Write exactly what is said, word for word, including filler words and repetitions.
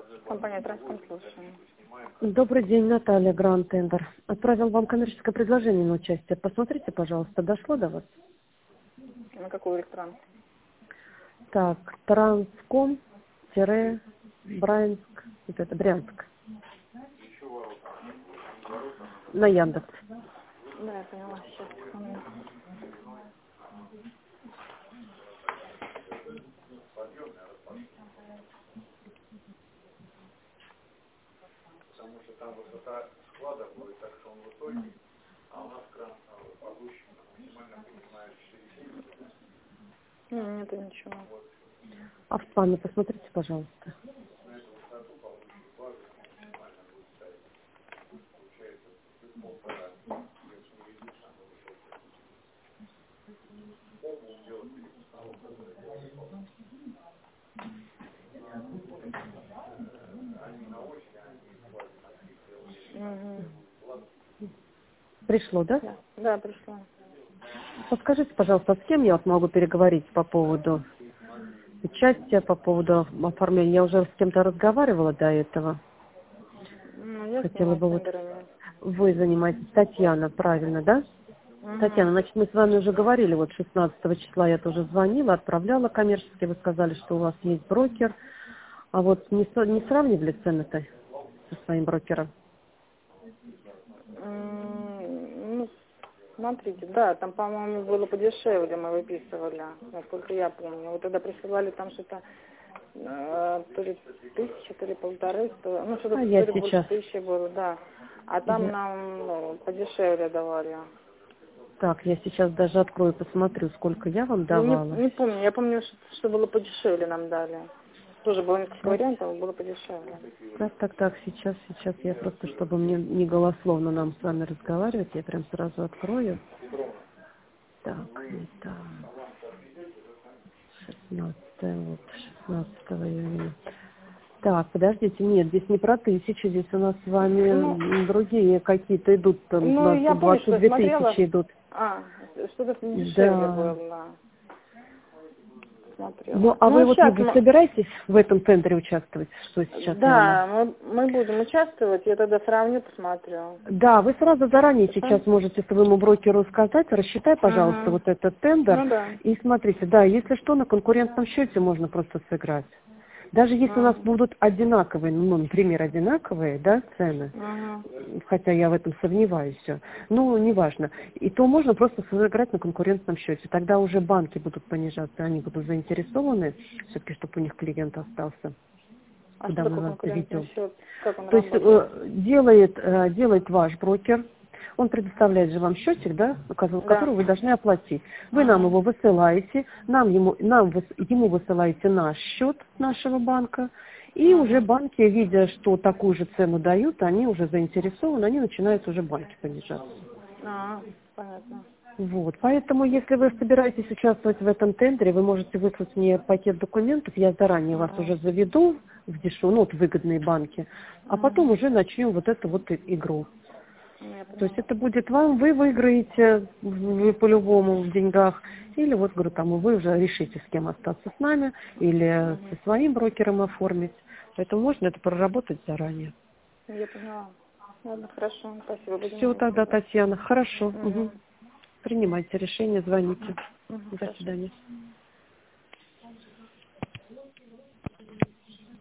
Компания «Транском», слушаю. Добрый день, Наталья, Гранд Тендер. Отправил вам коммерческое предложение на участие. Посмотрите, пожалуйста, дошло до вас? На какую электронку? Так, Транском-Брянск, вот это, Брянск. На Яндекс. Да, я поняла, сейчас, секунду. Не, нету ничего. А в спаме посмотрите, пожалуйста. Угу. Пришло, да? Да, да, пришло. Подскажите, пожалуйста, с кем я вот могу переговорить по поводу участия, по поводу оформления? Я уже с кем-то разговаривала до этого. Ну, я Хотела занимаюсь бы вот... тендерами. Вы занимаетесь, Татьяна, правильно, да? Угу. Татьяна, значит, мы с вами уже говорили, вот шестнадцатого числа я тоже звонила, отправляла коммерчески, вы сказали, что у вас есть брокер. А вот не, со- не сравнивали цены-то со своим брокером? М, Ну, смотрите, да, там, по-моему, было подешевле, мы выписывали, насколько я помню. Вот тогда присылали там что-то, э, то ли тысяча, то ли полторы, сто, ну, что-то А то я ли больше сейчас... тысячи было, да. А там Мгм. нам ну, подешевле давали. Так, я сейчас даже открою, посмотрю, сколько я вам Я не, давала. не помню, я помню, что, что было подешевле нам дали. Тоже было несколько Так, вариантов, было подешевле. так, так, так, сейчас, сейчас я просто, чтобы мне не голословно нам с вами разговаривать, я прям сразу открою. Так, это шестнадцатое, вот, шестнадцатого июня. Так, подождите, нет, здесь не про тысячу, здесь у нас с вами Ну, м, другие какие-то идут, там ну, я двадцать, помню, что двадцать я две смотрела, тысячи идут. а, что-то дешевле Да. было, Ну, смотрела. а вы Ну, вот сейчас не мы, собираетесь в этом тендере участвовать, что сейчас я вам... да, мы, мы будем участвовать, я тогда сравню, посмотрю. Да, вы сразу заранее Хорошо? сейчас можете своему брокеру сказать, рассчитай, пожалуйста, Угу. вот этот тендер. Ну да. И смотрите, да, если что, на конкурентном счете можно просто сыграть. Даже если у нас Угу. будут одинаковые, ну, например, одинаковые, да, цены, Угу. хотя я в этом сомневаюсь, всё, ну, неважно, и то можно просто сыграть на конкурентном счете. Тогда уже банки будут понижаться, они будут заинтересованы, все-таки, чтобы у них клиент остался, А что куда мы такое вас конкурентный доведем. счет? Как он То есть работает? э, делает, э, делает ваш брокер, он предоставляет же вам счетчик, да, указ- Да. который вы должны оплатить. Вы нам Угу. его высылаете, нам ему, нам выс- ему высылаете наш счет нашего банка, и уже Угу. банки, видя, что такую же цену дают, они уже заинтересованы, они начинают уже банки понижаться. А, понятно. Вот, поэтому, если вы собираетесь участвовать в этом тендере, вы можете выслать мне пакет документов, я заранее вас Угу. уже заведу в дешевые, ну, вот в выгодные банки, а потом Угу. уже начнем вот эту вот и- игру. Ну, я То есть поняла. это будет вам, вы выиграете, вы по-любому в деньгах, или вот, говорю, там, вы уже решите, с кем остаться с нами, или Угу. со своим брокером оформить. Поэтому можно это проработать заранее. Я поняла. Ладно, хорошо, спасибо, Все будем тогда, делать. Татьяна, хорошо. Угу. Угу. Принимайте решение, звоните. Угу. До Хорошо. свидания.